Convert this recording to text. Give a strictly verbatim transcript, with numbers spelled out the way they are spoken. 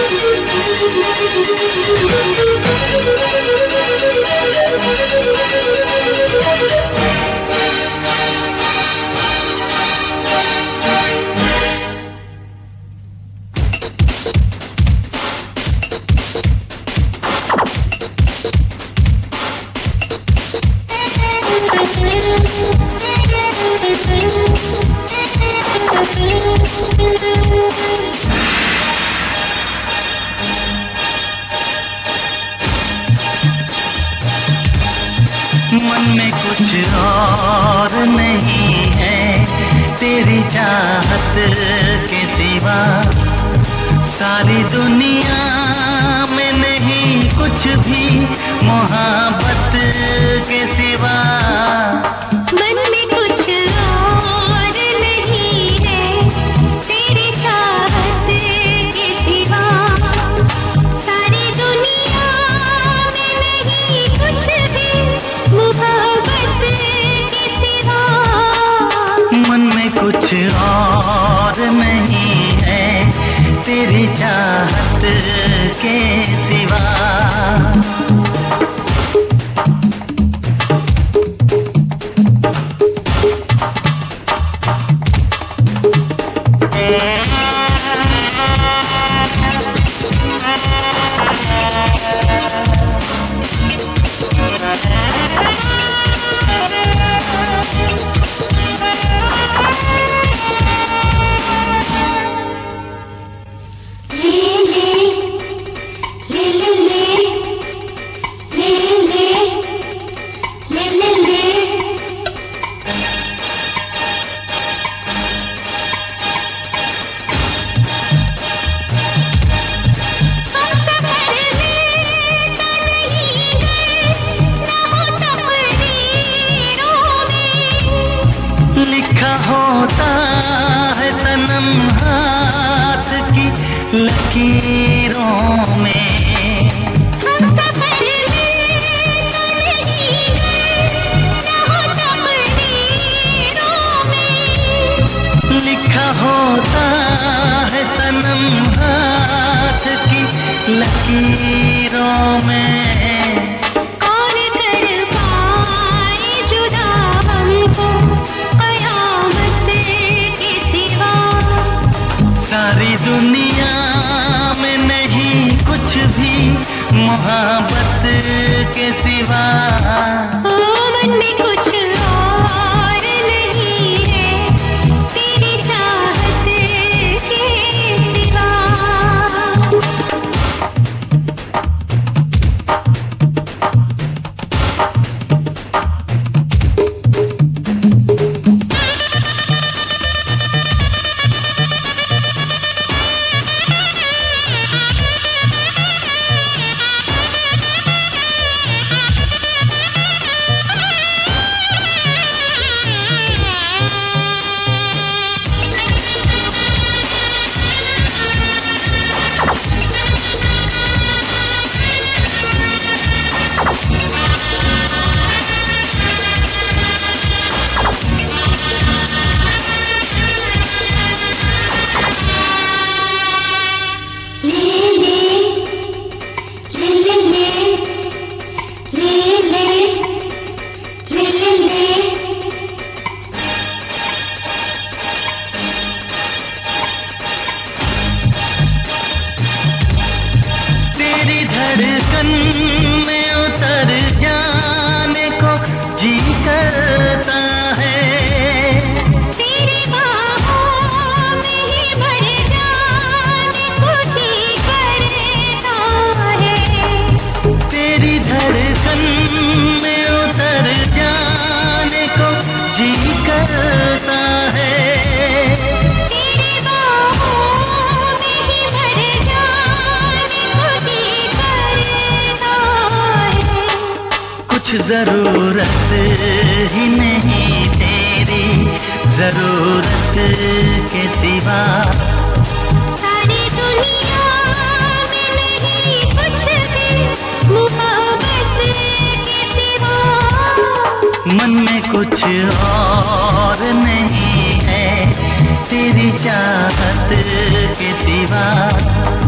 मन में कुछ और नहीं है तेरी चाहत के सिवा, सारी दुनिया में नहीं कुछ भी मोहब्बत के सिवा। मन में कुछ और नहीं है तेरी चाहत के सिवा, सारी दुनिया में नहीं कुछ भी मोहब्बत के सिवा। मन में कुछ और नहीं है तेरी चाहत के सिवा। लिखा होता है सनम हाथ की लकीरों में, हम सफर में तो नहीं गए ना हो तकदीरों में। लिखा होता है सनम हाथ की लकीरों में। सारी दुनिया में नहीं कुछ भी मोहब्बत के सिवा। ओ मन में कुछ और नहीं है तेरी चाहत के सिवा। धड़कन में उतर जाने को जी करता है, तेरी बाहों में ही भर जाने को जी करता है। तेरी धड़कन में उतर जाने को जी करता है। कुछ जरूरत ही नहीं तेरी जरूरत के सिवा। सारी दुनिया में नहीं कुछ भी मोहब्बत के सिवा। मन में कुछ और नहीं है तेरी चाहत के सिवा।